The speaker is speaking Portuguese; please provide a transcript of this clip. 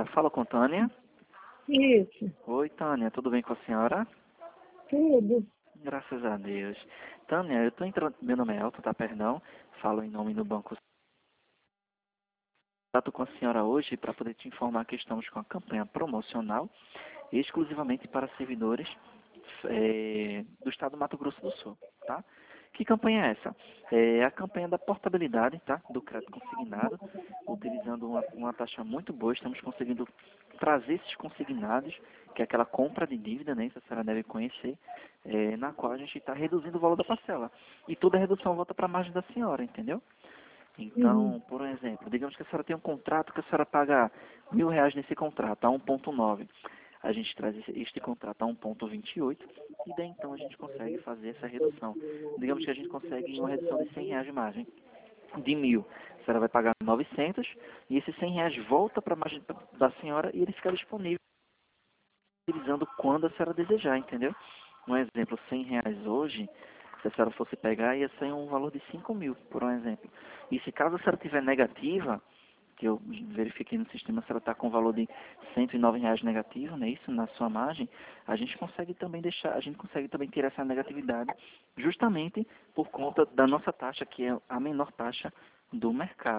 Fala com Tânia. Isso, Oi, Tânia, tudo bem com a senhora? tudo. Graças a Deus. Tânia, eu estou entrando. Meu nome é Elton, tá? Perdão. Falo em nome do banco. Trato com a senhora hoje para poder te informar que estamos com a campanha promocional exclusivamente para servidores do estado do Mato Grosso do Sul, tá? Que campanha é essa? É a campanha da portabilidade, tá? Do crédito consignado, utilizando uma taxa muito boa. Estamos conseguindo trazer esses consignados, que é aquela compra de dívida, né? Isso a senhora deve conhecer, na qual a gente está reduzindo o valor da parcela. E toda a redução volta para a margem da senhora, entendeu? Uhum. Então, por exemplo, digamos que a senhora tem um contrato que a senhora paga R$ 1.000 nesse contrato, a 1,9. A gente traz este contrato a 1,28 e daí então a gente consegue fazer essa redução. Digamos que a gente consegue uma redução de R$ 100 de margem. De 1.000, a senhora vai pagar 900 e esses R$ 100 volta para a margem da senhora e ele fica disponível utilizando quando a senhora desejar, entendeu? Um exemplo, R$ 100 hoje, se a senhora fosse pegar, ia ser um valor de 5.000, por um exemplo. E se caso a senhora tiver negativa, que eu verifiquei no sistema, a senhora está com o valor de R$ 109 negativo, né, isso na sua margem, a gente consegue também ter essa negatividade justamente por conta da nossa taxa, que é a menor taxa do mercado.